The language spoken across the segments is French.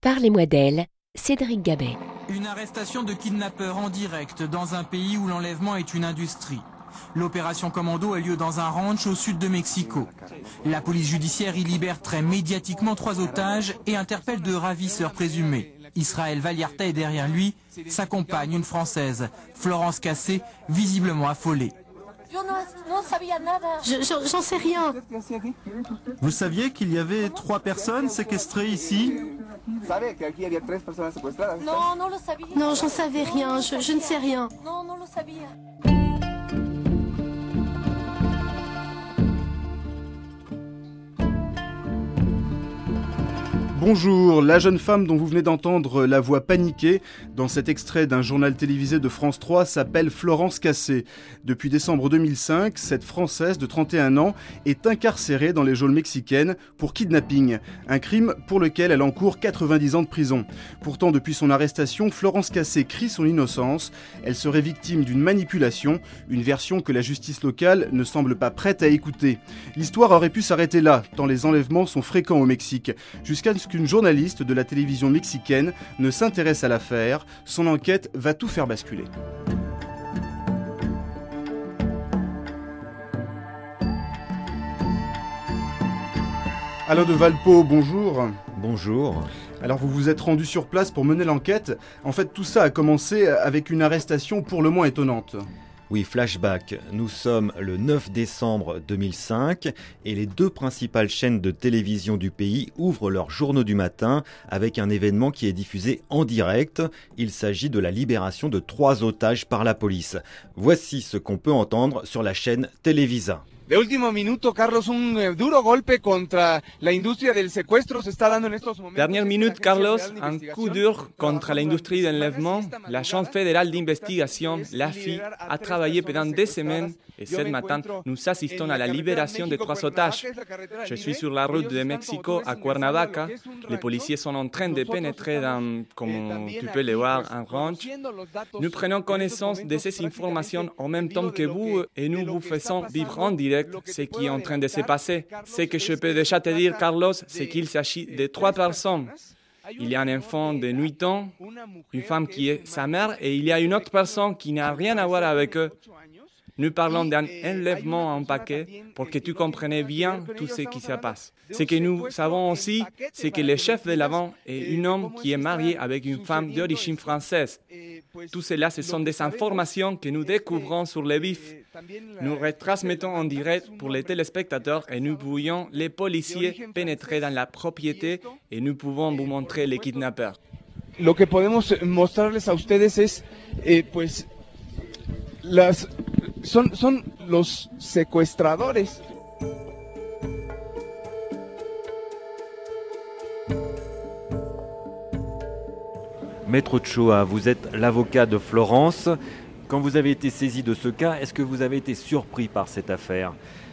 Parlez-moi d'elle, Cédric Gabet. Une arrestation de kidnappeurs en direct dans un pays où l'enlèvement est une industrie. L'opération Commando a lieu dans un ranch au sud de Mexico. La police judiciaire y libère très médiatiquement 3 otages et interpelle 2 ravisseurs présumés. Israël Vallarta est derrière lui, sa compagne, une Française, Florence Cassé, visiblement affolée. J'en sais rien. Vous saviez qu'il y avait 3 personnes séquestrées ici ? Non, j'en savais rien, je ne sais rien. Bonjour, la jeune femme dont vous venez d'entendre la voix paniquée dans cet extrait d'un journal télévisé de France 3 s'appelle Florence Cassé. Depuis décembre 2005, cette Française de 31 ans est incarcérée dans les geôles mexicaines pour kidnapping, un crime pour lequel elle encourt 90 ans de prison. Pourtant, depuis son arrestation, Florence Cassé crie son innocence. Elle serait victime d'une manipulation, une version que la justice locale ne semble pas prête à écouter. L'histoire aurait pu s'arrêter là, tant les enlèvements sont fréquents au Mexique, jusqu'à ce qu'une journaliste de la télévision mexicaine ne s'intéresse à l'affaire. Son enquête va tout faire basculer. Alain de Valpo, bonjour. Bonjour. Alors vous vous êtes rendu sur place pour mener l'enquête. En fait, tout ça a commencé avec une arrestation pour le moins étonnante. Oui, flashback. Nous sommes le 9 décembre 2005 et les 2 principales chaînes de télévision du pays ouvrent leurs journaux du matin avec un événement qui est diffusé en direct. Il s'agit de la libération de 3 otages par la police. Voici ce qu'on peut entendre sur la chaîne Televisa. De último minuto, Carlos, un duro golpe contra la industria del secuestro se está dando en estos momentos. Dernière minute, Carlos, un coup dur contre l'industrie d'enlèvement. L'Agence fédérale d'investigation, l'AFI, a travaillé pendant des semaines et ce matin, nous assistons à la libération de 3 otages. Je suis sur la route de Mexico à Cuernavaca. Les policiers sont en train de pénétrer dans, comme tu peux le voir, un ranch. Nous prenons connaissance de ces informations en même temps que vous et nous vous faisons vivre en direct ce qui est en train de se passer. Ce que je peux déjà te dire, Carlos, c'est qu'il s'agit de 3 personnes. Il y a un enfant de 8 ans, une femme qui est sa mère, et il y a une autre personne qui n'a rien à voir avec eux. Nous parlons d'un enlèvement en paquet pour que tu comprennes bien tout ce qui se passe. Ce que nous savons aussi, c'est que le chef de la bande est un homme qui est marié avec une femme d'origine française. Tout cela, ce sont des informations que nous découvrons sur le vif. Nous retransmettons en direct pour les téléspectateurs et nous voyons les policiers pénétrer dans la propriété et nous pouvons vous montrer les kidnappeurs. Lo que podemos mostrarles a ustedes es, pues, son los secuestradores. Maître Ochoa, vous êtes l'avocat de Florence. Quand vous avez été saisi de ce cas, est-ce que vous avez été surpris par cette affaire ?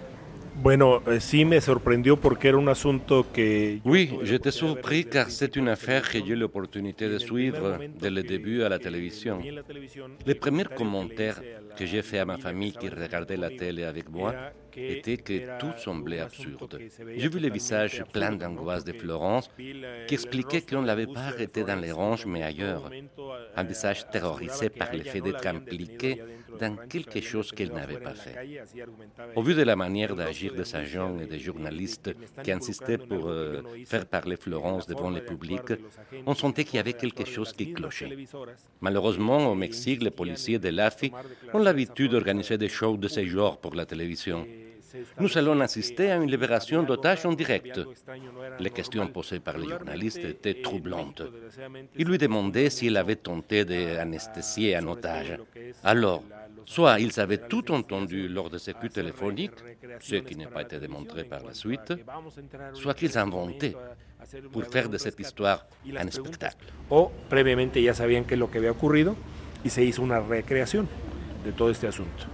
Oui, j'étais surpris car c'est une affaire que j'ai eu l'opportunité de suivre dès le début à la télévision. Les premiers commentaires que j'ai faits à ma famille qui regardait la télé avec moi étaient que tout semblait absurde. J'ai vu le visage plein d'angoisse de Florence qui expliquait qu'on ne l'avait pas arrêté dans les ranges mais ailleurs. Un visage terrorisé par le fait d'être impliqué dans quelque chose qu'elle n'avait pas fait. Au vu de la manière d'agir des agents et des journalistes qui insistaient pour faire parler Florence devant le public, on sentait qu'il y avait quelque chose qui clochait. Malheureusement, au Mexique, les policiers de l'AFI ont l'habitude d'organiser des shows de ce genre pour la télévision. Nous allons assister à une libération d'otages en direct. Les questions posées par les journalistes étaient troublantes. Ils lui demandaient s'il avait tenté d'anesthésier un otage. Alors, soit ils avaient tout entendu lors de ces coups téléphoniques, ce qui n'a pas été démontré par la suite, soit qu'ils inventaient pour faire de cette histoire un spectacle. O previamente ya sabían qué es lo que había ocurrido y se hizo una recreación de todo este asunto.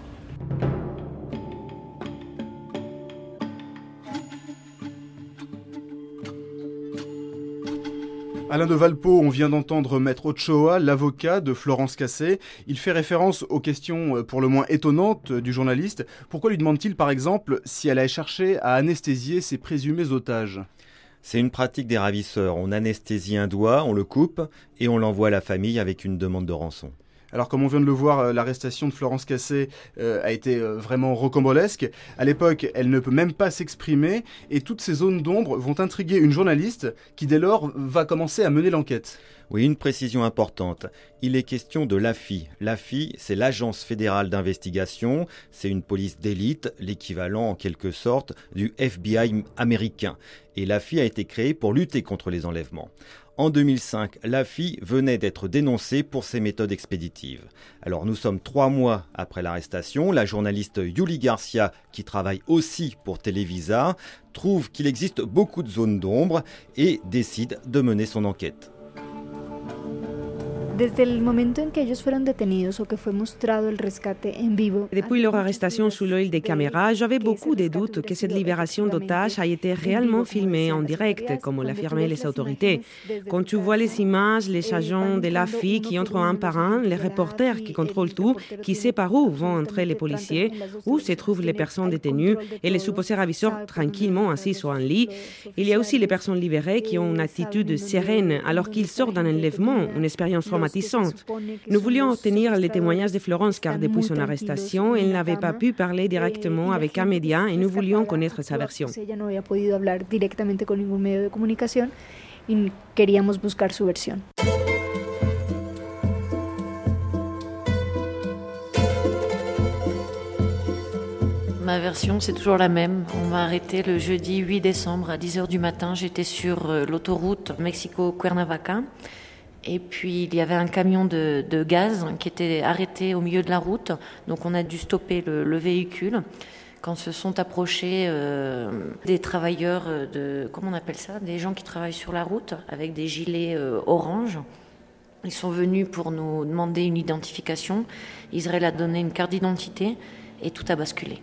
Alain de Valpo, on vient d'entendre Maître Ochoa, l'avocat de Florence Cassé. Il fait référence aux questions pour le moins étonnantes du journaliste. Pourquoi lui demande-t-il par exemple si elle a cherché à anesthésier ses présumés otages ? C'est une pratique des ravisseurs. On anesthésie un doigt, on le coupe et on l'envoie à la famille avec une demande de rançon. Alors comme on vient de le voir, l'arrestation de Florence Cassé a été vraiment rocambolesque. À l'époque, elle ne peut même pas s'exprimer et toutes ces zones d'ombre vont intriguer une journaliste qui dès lors va commencer à mener l'enquête. Oui, une précision importante. Il est question de l'AFI. L'AFI, c'est l'Agence fédérale d'investigation. C'est une police d'élite, l'équivalent en quelque sorte du FBI américain. Et l'AFI a été créée pour lutter contre les enlèvements. En 2005, l'AFI venait d'être dénoncée pour ses méthodes expéditives. Alors nous sommes 3 mois après l'arrestation. La journaliste Yuli Garcia, qui travaille aussi pour Televisa, trouve qu'il existe beaucoup de zones d'ombre et décide de mener son enquête. Depuis leur arrestation sous l'œil des caméras, j'avais beaucoup de doutes que cette libération d'otages a été réellement filmée en direct, comme l'affirmaient les autorités. Quand tu vois les images, les agents de l'AFI qui entrent un par un, les reporters qui contrôlent tout, qui savent par où vont entrer les policiers, où se trouvent les personnes détenues et les supposés ravisseurs tranquillement assis sur un lit. Il y a aussi les personnes libérées qui ont une attitude sereine alors qu'ils sortent d'un enlèvement, une expérience traumatisante. Nous voulions obtenir les témoignages de Florence car depuis son arrestation, elle n'avait pas pu parler directement avec un média et nous voulions connaître sa version. Ma version, c'est toujours la même. On m'a arrêté le jeudi 8 décembre à 10h du matin. J'étais sur l'autoroute Mexico-Cuernavaca. Et puis, il y avait un camion de gaz qui était arrêté au milieu de la route. Donc, on a dû stopper le véhicule. Quand se sont approchés des travailleurs comment on appelle ça, des gens qui travaillent sur la route avec des gilets orange. Ils sont venus pour nous demander une identification. Israël a donné une carte d'identité et tout a basculé.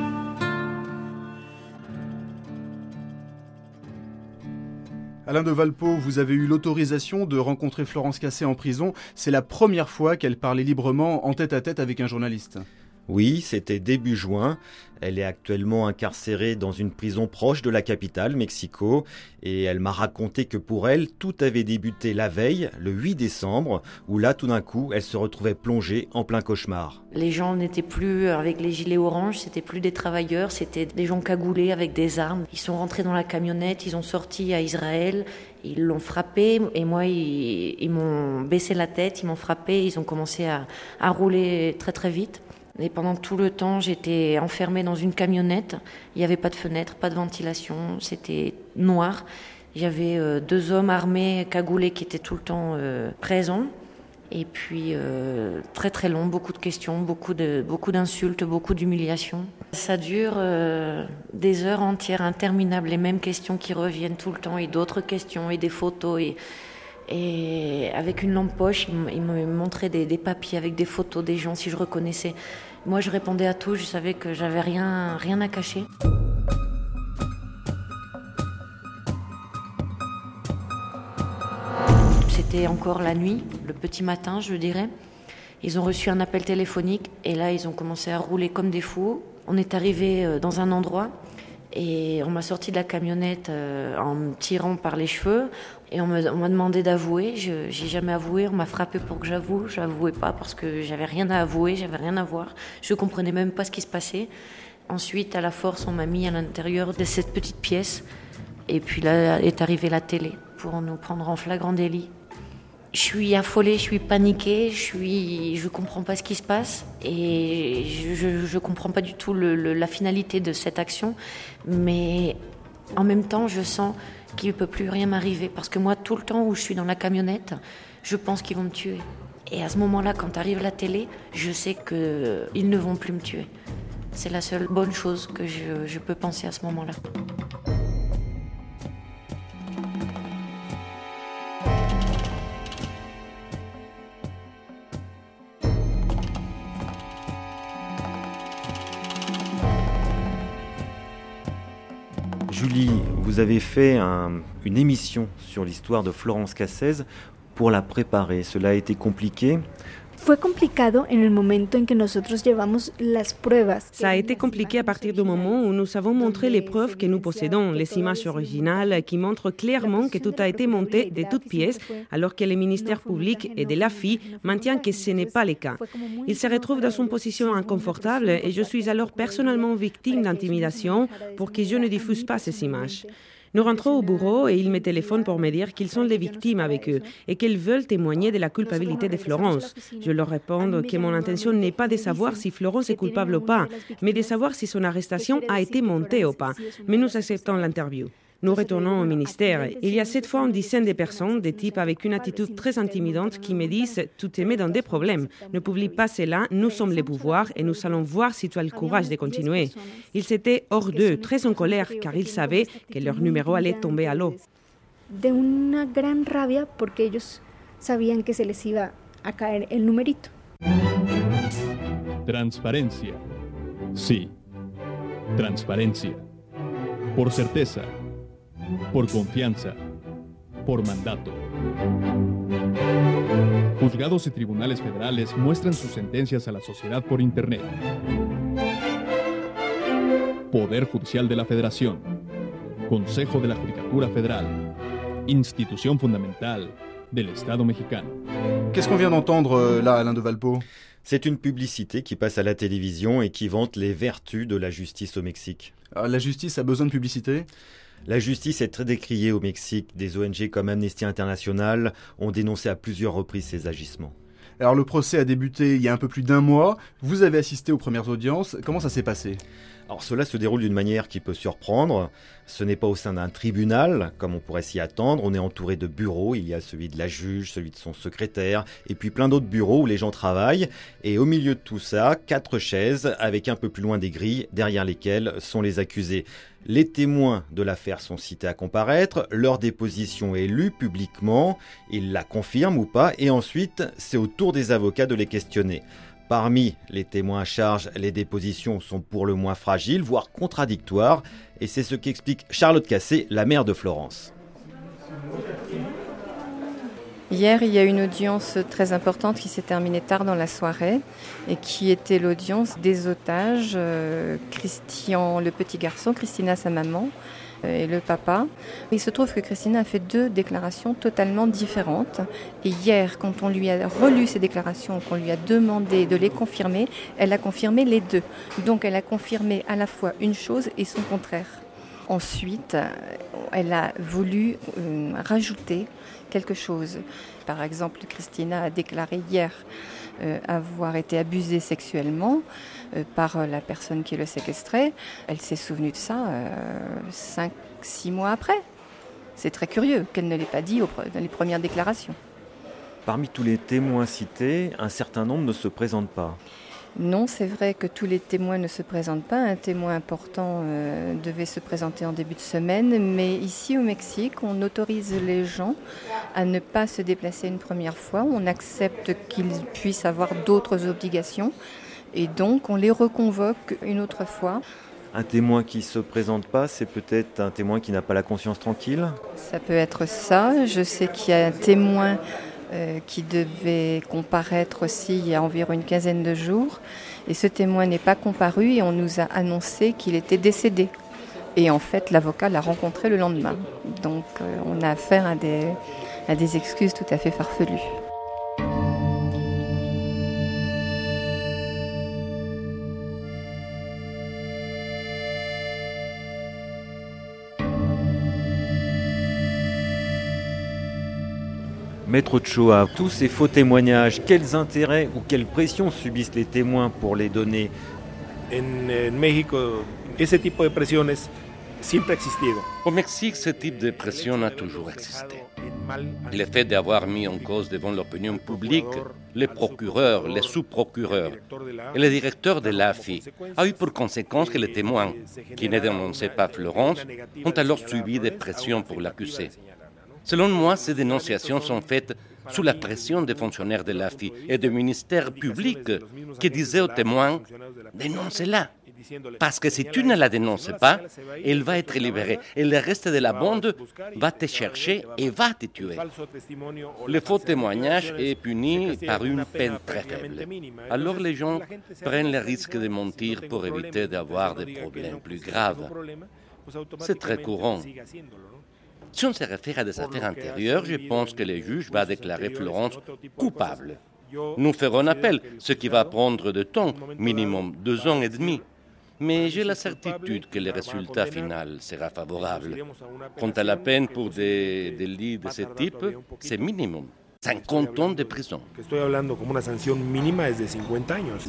Alain de Valpo, vous avez eu l'autorisation de rencontrer Florence Cassé en prison. C'est la première fois qu'elle parlait librement en tête-à-tête avec un journaliste. Oui, c'était début juin. Elle est actuellement incarcérée dans une prison proche de la capitale, Mexico. Et elle m'a raconté que pour elle, tout avait débuté la veille, le 8 décembre, où là, tout d'un coup, elle se retrouvait plongée en plein cauchemar. Les gens n'étaient plus avec les gilets orange, c'était plus des travailleurs, c'était des gens cagoulés avec des armes. Ils sont rentrés dans la camionnette, ils ont sorti à Israël, ils l'ont frappé et moi, ils m'ont baissé la tête, ils m'ont frappé, ils ont commencé à rouler très très vite. Et pendant tout le temps, j'étais enfermée dans une camionnette. Il n'y avait pas de fenêtre, pas de ventilation, c'était noir. Il y avait 2 hommes armés, cagoulés, qui étaient tout le temps présents. Et puis, très très long, beaucoup de questions, beaucoup d'insultes, beaucoup d'humiliations. Ça dure des heures entières, interminables, les mêmes questions qui reviennent tout le temps, et d'autres questions, et des photos. Et avec une lampe poche, il me montrait des papiers avec des photos des gens, si je reconnaissais. Moi, je répondais à tout, je savais que j'avais rien à cacher. C'était encore la nuit, le petit matin, je dirais. Ils ont reçu un appel téléphonique et là, ils ont commencé à rouler comme des fous. On est arrivé dans un endroit et on m'a sorti de la camionnette en me tirant par les cheveux et on m'a demandé d'avouer. J'ai jamais avoué, on m'a frappé pour que j'avoue. J'avouais pas parce que j'avais rien à avouer, j'avais rien à voir. Je comprenais même pas ce qui se passait. Ensuite, à la force, on m'a mis à l'intérieur de cette petite pièce et puis là est arrivée la télé pour nous prendre en flagrant délit. Je suis affolée, je suis paniquée, je comprends pas ce qui se passe et je comprends pas du tout la finalité de cette action, mais en même temps je sens qu'il ne peut plus rien m'arriver parce que moi tout le temps où je suis dans la camionnette, je pense qu'ils vont me tuer. Et à ce moment-là, quand arrive la télé, je sais qu'ils ne vont plus me tuer. C'est la seule bonne chose que je peux penser à ce moment-là. Julie, vous avez fait une émission sur l'histoire de Florence Cassé pour la préparer. Cela a été compliqué. Ça a été compliqué à partir du moment où nous avons montré les preuves que nous possédons, les images originales qui montrent clairement que tout a été monté de toutes pièces, alors que le ministère public et de l'AFI maintiennent que ce n'est pas le cas. Il se retrouve dans une position inconfortable et je suis alors personnellement victime d'intimidation pour que je ne diffuse pas ces images. Nous rentrons au bureau et ils me téléphonent pour me dire qu'ils sont les victimes avec eux et qu'ils veulent témoigner de la culpabilité de Florence. Je leur réponds que mon intention n'est pas de savoir si Florence est coupable ou pas, mais de savoir si son arrestation a été montée ou pas. Mais nous acceptons l'interview. Nous retournons au ministère. Il y a cette fois une dizaine de personnes, des types avec une attitude très intimidante qui me disent « Tu te mets dans des problèmes. Ne publie pas cela, nous sommes les pouvoirs et nous allons voir si tu as le courage de continuer. » Ils étaient hors d'eux, très en colère, car ils savaient que leur numéro allait tomber à l'eau. De una gran rabia porque ellos sabían que se les iba a caer el numerito. Transparencia. Sí. Transparencia. Por certeza. Por confianza, por mandato. Juzgados y tribunales federales muestran sus sentencias a la sociedad por Internet. Poder Judicial de la Federación, Consejo de la Judicatura Federal, institución fundamental del Estado mexicano. Qu'est-ce qu'on vient d'entendre là, Alain de Valpo ? C'est une publicité qui passe à la télévision et qui vante les vertus de la justice au Mexique. Alors, la justice a besoin de publicité ? La justice est très décriée au Mexique. Des ONG comme Amnesty International ont dénoncé à plusieurs reprises ces agissements. Alors le procès a débuté il y a un peu plus d'un mois. Vous avez assisté aux premières audiences. Comment ça s'est passé ? Alors cela se déroule d'une manière qui peut surprendre. Ce n'est pas au sein d'un tribunal, comme on pourrait s'y attendre. On est entouré de bureaux. Il y a celui de la juge, celui de son secrétaire, et puis plein d'autres bureaux où les gens travaillent. Et au milieu de tout ça, 4 chaises avec un peu plus loin des grilles, derrière lesquelles sont les accusés. Les témoins de l'affaire sont cités à comparaître, leur déposition est lue publiquement, ils la confirment ou pas, et ensuite c'est au tour des avocats de les questionner. Parmi les témoins à charge, les dépositions sont pour le moins fragiles, voire contradictoires, et c'est ce qu'explique Charlotte Cassé, la mère de Florence. Hier, il y a une audience très importante qui s'est terminée tard dans la soirée et qui était l'audience des otages, Christian, le petit garçon, Christina, sa maman, et le papa. Il se trouve que Christina a fait 2 déclarations totalement différentes. Et hier, quand on lui a relu ces déclarations, qu'on lui a demandé de les confirmer, elle a confirmé les 2. Donc elle a confirmé à la fois une chose et son contraire. Ensuite, elle a voulu rajouter quelque chose. Par exemple, Christina a déclaré hier avoir été abusée sexuellement par la personne qui le séquestrait. Elle s'est souvenue de ça 5-6 mois après. C'est très curieux qu'elle ne l'ait pas dit dans les premières déclarations. Parmi tous les témoins cités, un certain nombre ne se présentent pas. Non, c'est vrai que tous les témoins ne se présentent pas. Un témoin important devait se présenter en début de semaine, mais ici au Mexique, on autorise les gens à ne pas se déplacer une première fois. On accepte qu'ils puissent avoir d'autres obligations et donc on les reconvoque une autre fois. Un témoin qui ne se présente pas, c'est peut-être un témoin qui n'a pas la conscience tranquille ? Ça peut être ça. Je sais qu'il y a un témoin qui devait comparaître aussi il y a environ une quinzaine de jours. Et ce témoin n'est pas comparu et on nous a annoncé qu'il était décédé. Et en fait, l'avocat l'a rencontré le lendemain. Donc on a affaire à des excuses tout à fait farfelues. Maître Ochoa, tous ces faux témoignages, quels intérêts ou quelles pressions subissent les témoins pour les donner ? En México, ese tipo de presiones siempre ha existido. Au Mexique, ce type de pression a toujours existé. Le fait d'avoir mis en cause devant l'opinion publique les procureurs, les sous-procureurs et le directeur de l'AFI a eu pour conséquence que les témoins qui ne dénonçaient pas Florence ont alors subi des pressions pour l'accuser. Selon moi, ces dénonciations sont faites sous la pression des fonctionnaires de l'AFI et du ministère public qui disaient aux témoins « dénoncez-la ». Parce que si tu ne la dénonces pas, elle va être libérée et le reste de la bande va te chercher et va te tuer. Le faux témoignage est puni par une peine très faible. Alors les gens prennent le risque de mentir pour éviter d'avoir des problèmes plus graves. C'est très courant. Si on se réfère à des affaires antérieures, je pense que le juge va déclarer Florence coupable. Nous ferons appel, ce qui va prendre du temps, minimum 2 ans et demi. Mais j'ai la certitude que le résultat final sera favorable. Quant à la peine pour des délits de ce type, c'est minimum 50 ans de prison. Estoy hablando como una sanción mínima es de 50 años.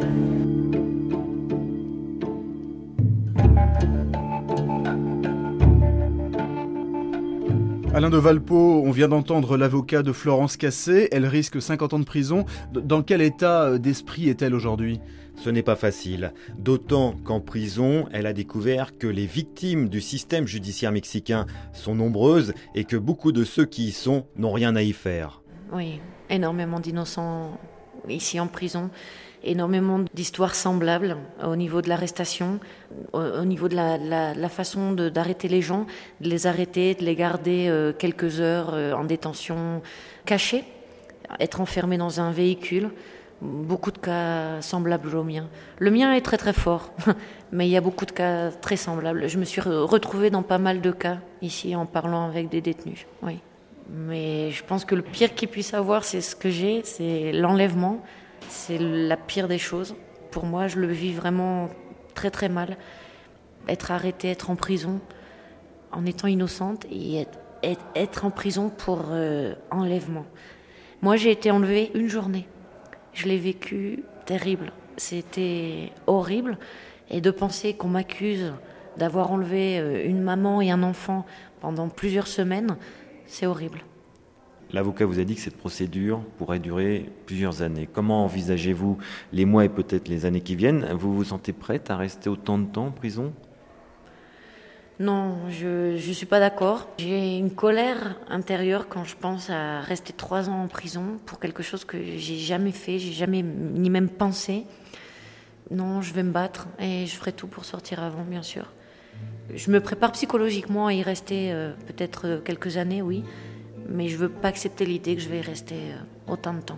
Alain de Valpo, on vient d'entendre l'avocat de Florence Cassé. Elle risque 50 ans de prison. Dans quel état d'esprit est-elle aujourd'hui ? Ce n'est pas facile, d'autant qu'en prison, elle a découvert que les victimes du système judiciaire mexicain sont nombreuses et que beaucoup de ceux qui y sont n'ont rien à y faire. Oui, énormément d'innocents ici en prison, énormément d'histoires semblables au niveau de l'arrestation, au niveau de la façon d'arrêter les gens, de les arrêter, de les garder quelques heures en détention cachée, être enfermé dans un véhicule. Beaucoup de cas semblables au mien. Le mien est très très fort, mais il y a beaucoup de cas très semblables. Je me suis retrouvée dans pas mal de cas ici en parlant avec des détenus. Oui. Mais je pense que le pire qu'ils puissent avoir, c'est ce que j'ai, c'est l'enlèvement. C'est la pire des choses. Pour moi, je le vis vraiment très très mal. Être arrêtée, être en prison, en étant innocente, et être en prison pour enlèvement. Moi, j'ai été enlevée une journée. Je l'ai vécu terrible. C'était horrible. Et de penser qu'on m'accuse d'avoir enlevé une maman et un enfant pendant plusieurs semaines, c'est horrible. L'avocat vous a dit que cette procédure pourrait durer plusieurs années. Comment envisagez-vous les mois et peut-être les années qui viennent ? Vous vous sentez prête à rester autant de temps en prison ? Non, je suis pas d'accord. J'ai une colère intérieure quand je pense à rester 3 ans en prison pour quelque chose que j'ai jamais fait, j'ai jamais ni même pensé. Non, je vais me battre et je ferai tout pour sortir avant, bien sûr. Je me prépare psychologiquement à y rester peut-être quelques années, oui, mais je veux pas accepter l'idée que je vais y rester autant de temps.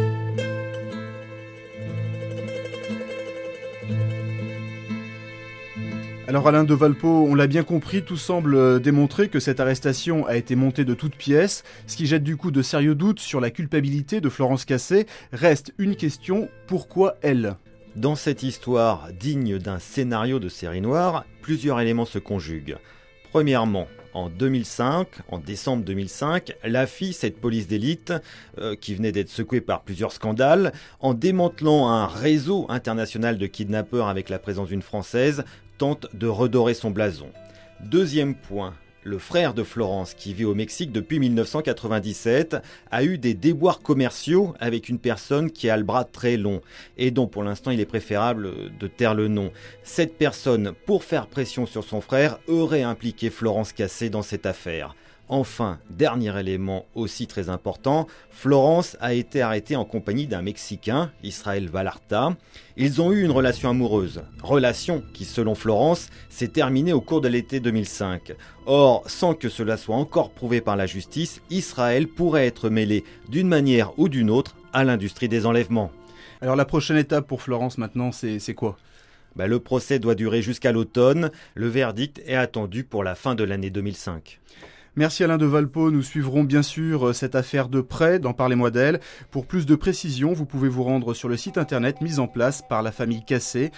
Alors Alain de Valpo, on l'a bien compris, tout semble démontrer que cette arrestation a été montée de toutes pièces, ce qui jette du coup de sérieux doutes sur la culpabilité de Florence Cassé. Reste une question, pourquoi elle ? Dans cette histoire digne d'un scénario de série noire, plusieurs éléments se conjuguent. Premièrement, en décembre 2005, l'AFI, cette police d'élite, qui venait d'être secouée par plusieurs scandales, en démantelant un réseau international de kidnappeurs avec la présence d'une Française, tente de redorer son blason. Deuxième point, le frère de Florence, qui vit au Mexique depuis 1997, a eu des déboires commerciaux avec une personne qui a le bras très long et dont pour l'instant il est préférable de taire le nom. Cette personne, pour faire pression sur son frère, aurait impliqué Florence Cassé dans cette affaire. Enfin, dernier élément aussi très important, Florence a été arrêtée en compagnie d'un Mexicain, Israel Vallarta. Ils ont eu une relation amoureuse, relation qui, selon Florence, s'est terminée au cours de l'été 2005. Or, sans que cela soit encore prouvé par la justice, Israël pourrait être mêlé d'une manière ou d'une autre à l'industrie des enlèvements. Alors la prochaine étape pour Florence maintenant, c'est quoi ? Le procès doit durer jusqu'à l'automne. Le verdict est attendu pour la fin de l'année 2005. Merci Alain de Valpo, nous suivrons bien sûr cette affaire de près dans Parlez-moi d'elle. Pour plus de précisions, vous pouvez vous rendre sur le site internet mis en place par la famille Cassé,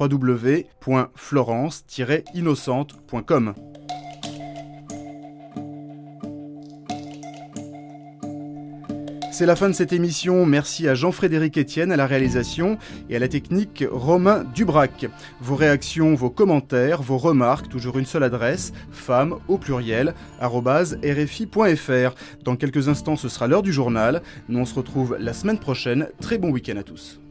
www.florence-innocente.com. C'est la fin de cette émission. Merci à Jean-Frédéric Etienne à la réalisation et à la technique Romain Dubrac. Vos réactions, vos commentaires, vos remarques, toujours une seule adresse, femmes@rfi.fr. Dans quelques instants, ce sera l'heure du journal. Nous on se retrouve la semaine prochaine. Très bon week-end à tous.